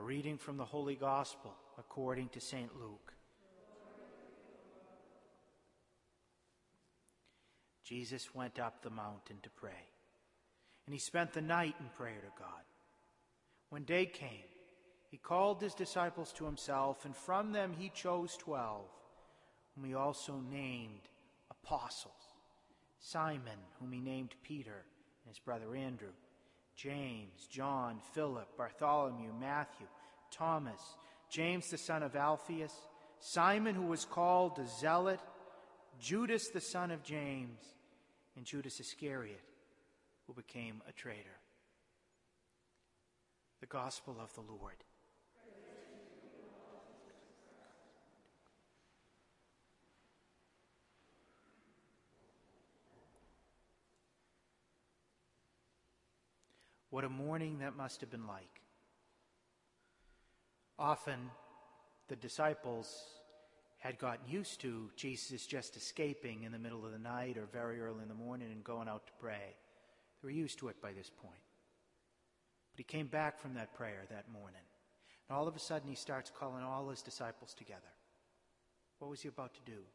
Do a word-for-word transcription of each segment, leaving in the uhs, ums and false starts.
reading from the Holy Gospel according to Saint Luke. Jesus went up the mountain to pray, and he spent the night in prayer to God. When day came, he called his disciples to himself, and from them he chose twelve, whom he also named apostles. Simon, whom he named Peter, and his brother Andrew, James, John, Philip, Bartholomew, Matthew, Thomas, James the son of Alphaeus, Simon who was called the Zealot, Judas the son of James, and Judas Iscariot, who became a traitor. The Gospel of the Lord. What a morning that must have been like. Often, the disciples had gotten used to Jesus just escaping in the middle of the night or very early in the morning and going out to pray. They were used to it by this point. But he came back from that prayer that morning, and all of a sudden he starts calling all his disciples together. What was he about to do?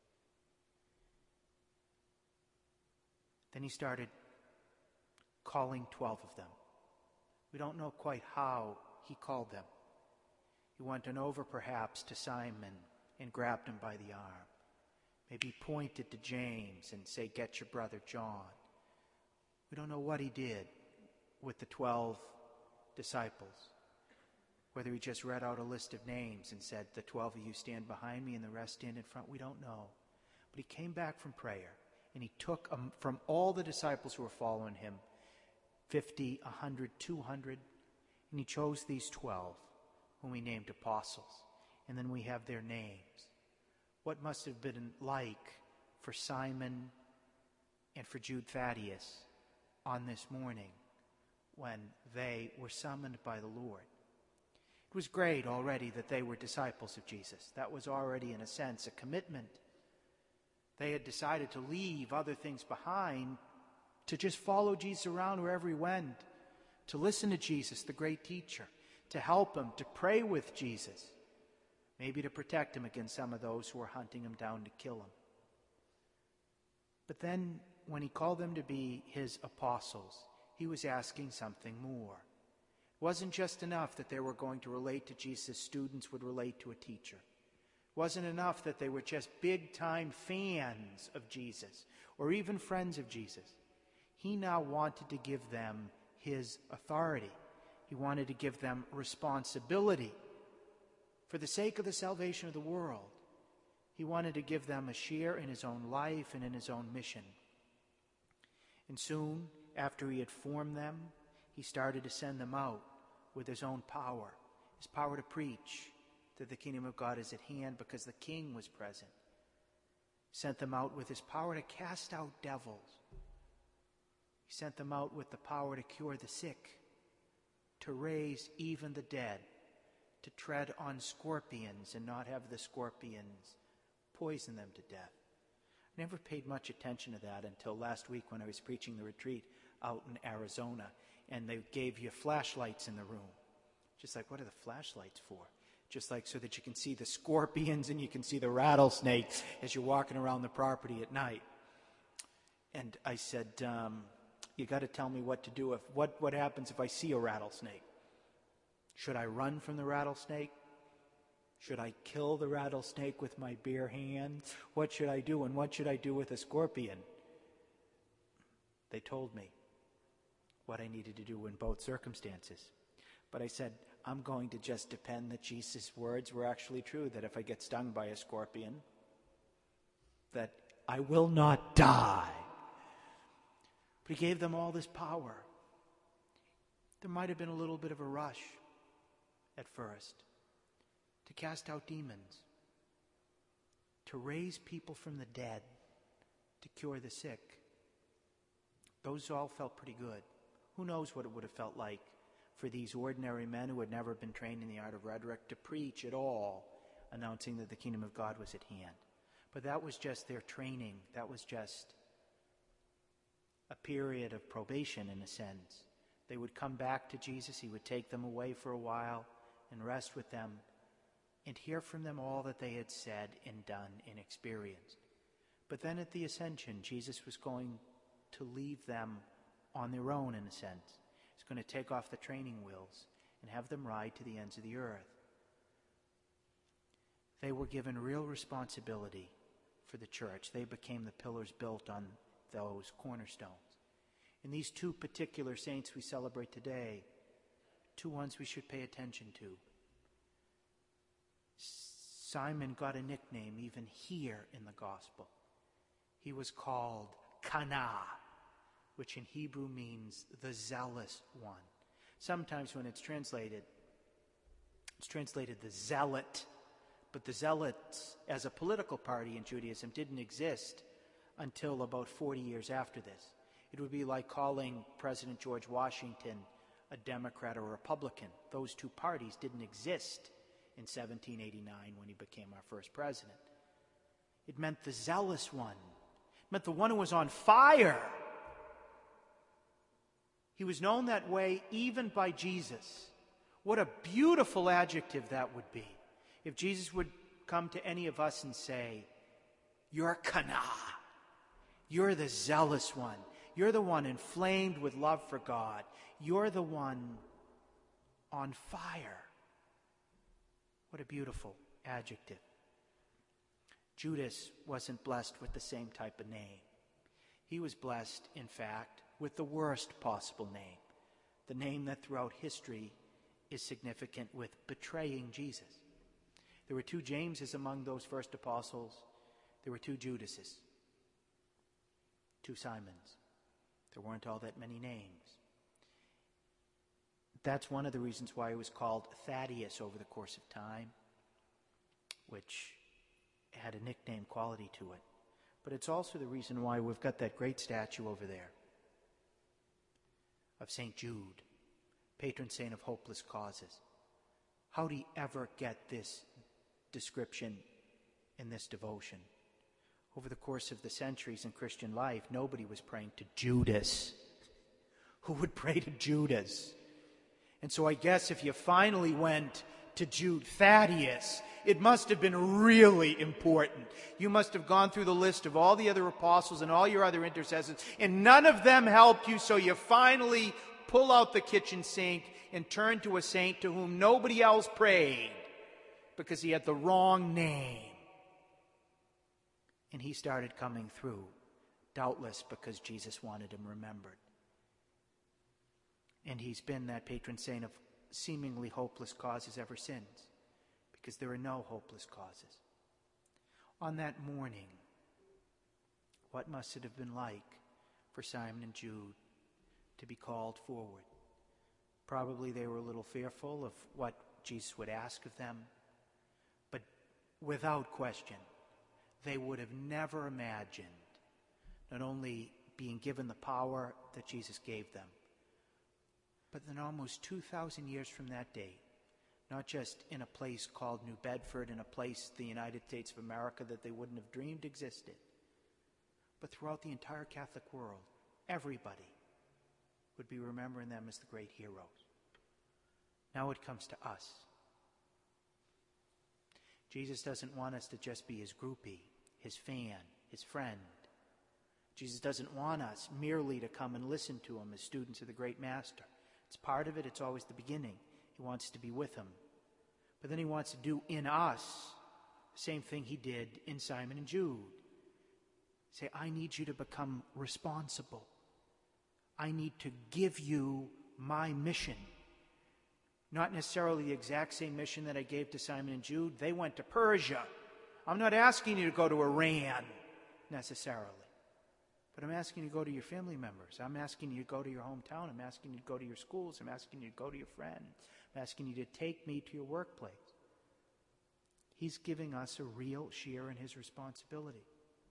Then he started calling twelve of them. We don't know quite how he called them. He went on over perhaps to Simon and grabbed him by the arm. Maybe pointed to James and say, "Get your brother John." We don't know what he did with the twelve disciples. Whether he just read out a list of names and said, "The twelve of you stand behind me and the rest stand in front," we don't know. But he came back from prayer, and he took um, from all the disciples who were following him, fifty, a hundred, two hundred, and he chose these twelve, whom he named apostles. And then we have their names. What must have been like for Simon and for Jude Thaddeus on this morning when they were summoned by the Lord? It was great already that they were disciples of Jesus. That was already, in a sense, a commitment. They had decided to leave other things behind, to just follow Jesus around wherever he went, to listen to Jesus, the great teacher, to help him, to pray with Jesus, maybe to protect him against some of those who were hunting him down to kill him. But then, when he called them to be his apostles, he was asking something more. It wasn't just enough that they were going to relate to Jesus as students would relate to a teacher. It wasn't enough that they were just big-time fans of Jesus or even friends of Jesus. He now wanted to give them his authority. He wanted to give them responsibility for the sake of the salvation of the world. He wanted to give them a share in his own life and in his own mission. And soon, after he had formed them, he started to send them out with his own power, his power to preach that the kingdom of God is at hand because the king was present. He sent them out with his power to cast out devils. He sent them out with the power to cure the sick, to raise even the dead, to tread on scorpions and not have the scorpions poison them to death. I never paid much attention to that until last week when I was preaching the retreat out in Arizona, and they gave you flashlights in the room. Just like, what are the flashlights for? Just like so that you can see the scorpions and you can see the rattlesnakes as you're walking around the property at night. And I said, um, you got to tell me what to do. If what, what happens if I see a rattlesnake? Should I run from the rattlesnake? Should I kill the rattlesnake with my bare hands? What should I do? And what should I do with a scorpion? They told me what I needed to do in both circumstances. But I said, I'm going to just depend that Jesus' words were actually true, that if I get stung by a scorpion, that I will not die. But he gave them all this power. There might have been a little bit of a rush at first to cast out demons, to raise people from the dead, to cure the sick. Those all felt pretty good. Who knows what it would have felt like for these ordinary men who had never been trained in the art of rhetoric to preach at all, announcing that the kingdom of God was at hand. But that was just their training. That was just a period of probation in a sense. They would come back to Jesus. He would take them away for a while. and rest with them and hear from them all that they had said and done and experienced. But then at the ascension, Jesus was going to leave them on their own, in a sense. He's going to take off the training wheels and have them ride to the ends of the earth. They were given real responsibility for the church. They became the pillars built on those cornerstones. And these two particular saints we celebrate today, two ones we should pay attention to. Simon got a nickname even here in the gospel. He was called Kana, which in Hebrew means the zealous one. Sometimes when it's translated, it's translated the zealot. But the Zealots, as a political party in Judaism, didn't exist until about forty years after this. It would be like calling President George Washington a Democrat or a Republican. Those two parties didn't exist in seventeen eighty-nine when he became our first president. It meant the zealous one. It meant the one who was on fire. He was known that way even by Jesus. What a beautiful adjective that would be. If Jesus would come to any of us and say, "You're Kana. You're the zealous one. You're the one inflamed with love for God. You're the one on fire." What a beautiful adjective. Judas wasn't blessed with the same type of name. He was blessed, in fact, with the worst possible name, the name that throughout history is significant with betraying Jesus. There were two Jameses among those first apostles. There were two Judases, two Simons. There weren't all that many names. That's one of the reasons why he was called Thaddeus over the course of time, which had a nickname quality to it. But it's also the reason why we've got that great statue over there of Saint Jude, patron saint of hopeless causes. How did he ever get this description in this devotion? Over the course of the centuries in Christian life, nobody was praying to Judas. Who would pray to Judas? And so I guess if you finally went to Jude Thaddeus, it must have been really important. You must have gone through the list of all the other apostles and all your other intercessors, and none of them helped you, so you finally pull out the kitchen sink and turn to a saint to whom nobody else prayed because he had the wrong name. And he started coming through, doubtless because Jesus wanted him remembered. And he's been that patron saint of seemingly hopeless causes ever since, because there are no hopeless causes. On that morning, what must it have been like for Simon and Jude to be called forward? Probably they were a little fearful of what Jesus would ask of them, but without question, they would have never imagined not only being given the power that Jesus gave them, but then almost two thousand years from that date, not just in a place called New Bedford, in a place, the United States of America, that they wouldn't have dreamed existed, but throughout the entire Catholic world, everybody would be remembering them as the great heroes. Now it comes to us. Jesus doesn't want us to just be his groupie, his fan, his friend. Jesus doesn't want us merely to come and listen to him as students of the great master. It's part of it. It's always the beginning. He wants to be with him. But then he wants to do in us the same thing he did in Simon and Jude. Say, I need you to become responsible. I need to give you my mission. Not necessarily the exact same mission that I gave to Simon and Jude. They went to Persia. I'm not asking you to go to Iran necessarily. But I'm asking you to go to your family members. I'm asking you to go to your hometown. I'm asking you to go to your schools. I'm asking you to go to your friends. I'm asking you to take me to your workplace. He's giving us a real share in his responsibility.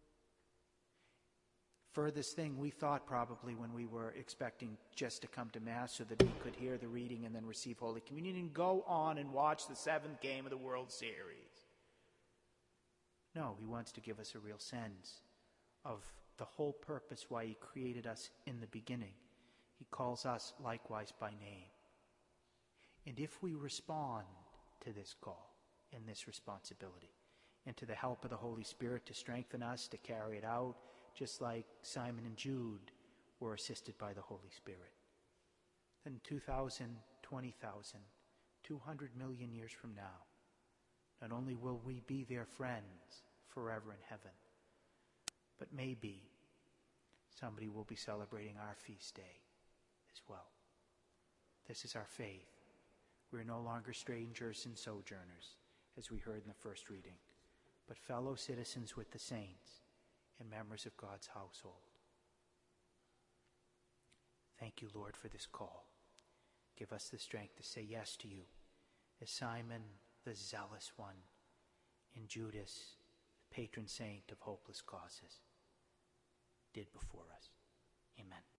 Furthest thing we thought probably when we were expecting just to come to Mass so that we could hear the reading and then receive Holy Communion and go on and watch the seventh game of the World Series. No, he wants to give us a real sense of the whole purpose why he created us in the beginning. He calls us likewise by name. And if we respond to this call and this responsibility, and to the help of the Holy Spirit to strengthen us to carry it out, just like Simon and Jude were assisted by the Holy Spirit. Then two thousand, twenty thousand, two hundred million years from now, not only will we be their friends forever in heaven, but maybe somebody will be celebrating our feast day as well. This is our faith. We are no longer strangers and sojourners, as we heard in the first reading, but fellow citizens with the saints and members of God's household. Thank you, Lord, for this call. Give us the strength to say yes to you, as Simon, the zealous one, and Judas, the patron saint of hopeless causes, did before us. Amen.